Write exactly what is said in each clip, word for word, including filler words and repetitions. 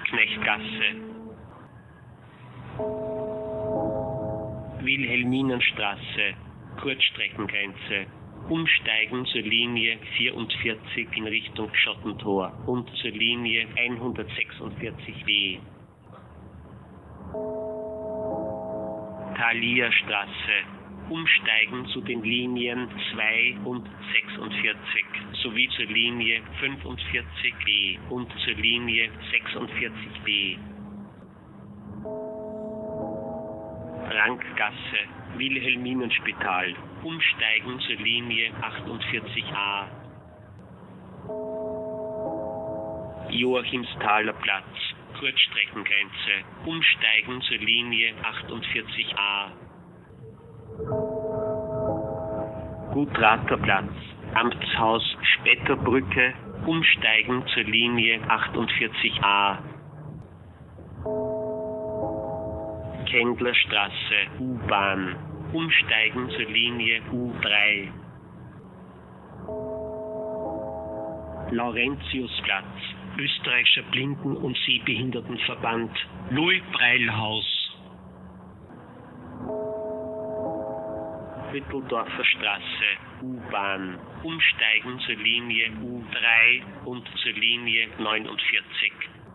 Landsknechtgasse, Wilhelminenstraße, Kurzstreckengrenze, umsteigen zur Linie vierundvierzig in Richtung Schottentor und zur Linie hundertsechsundvierzig B. Thalierstraße, umsteigen zu den Linien zwei und sechsundvierzig sowie zur Linie fünfundvierzig B und zur Linie sechsundvierzig B. Rankgasse, Wilhelminenspital, umsteigen zur Linie achtundvierzig A. Joachimsthaler Platz, Kurzstreckengrenze, umsteigen zur Linie achtundvierzig A. Gutrather Platz, Amtshaus Spetterbrücke, umsteigen zur Linie achtundvierzig A. Kendlerstraße, U-Bahn, umsteigen zur Linie U drei. Laurentiusplatz, Österreichischer Blinden- und Sehbehindertenverband, Louis-Breil-Haus. Hütteldorfer Straße, U-Bahn, umsteigen zur Linie U drei und zur Linie neunundvierzig.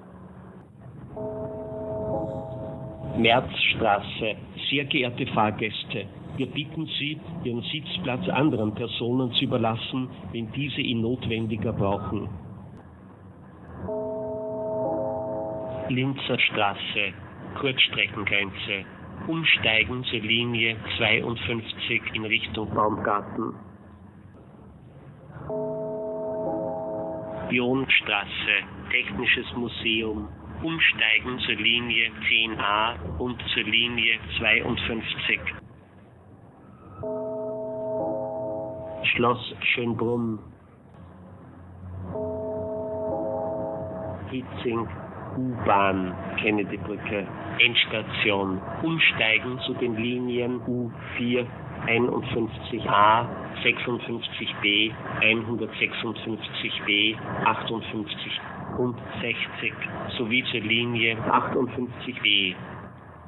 Märzstraße, sehr geehrte Fahrgäste, wir bitten Sie, Ihren Sitzplatz anderen Personen zu überlassen, wenn diese ihn notwendiger brauchen. Linzer Straße, Kurzstreckengrenze, umsteigen zur Linie zweiundfünfzig in Richtung Baumgarten. Bionstraße, Technisches Museum, umsteigen zur Linie zehn A und zur Linie zweiundfünfzig. Schloss Schönbrunn. Hitzing, U-Bahn, Kennedybrücke, Endstation, umsteigen zu den Linien U vier, einundfünfzig A, sechsundfünfzig B, hundertsechsundfünfzig B, achtundfünfzig und sechzig sowie zur Linie achtundfünfzig B.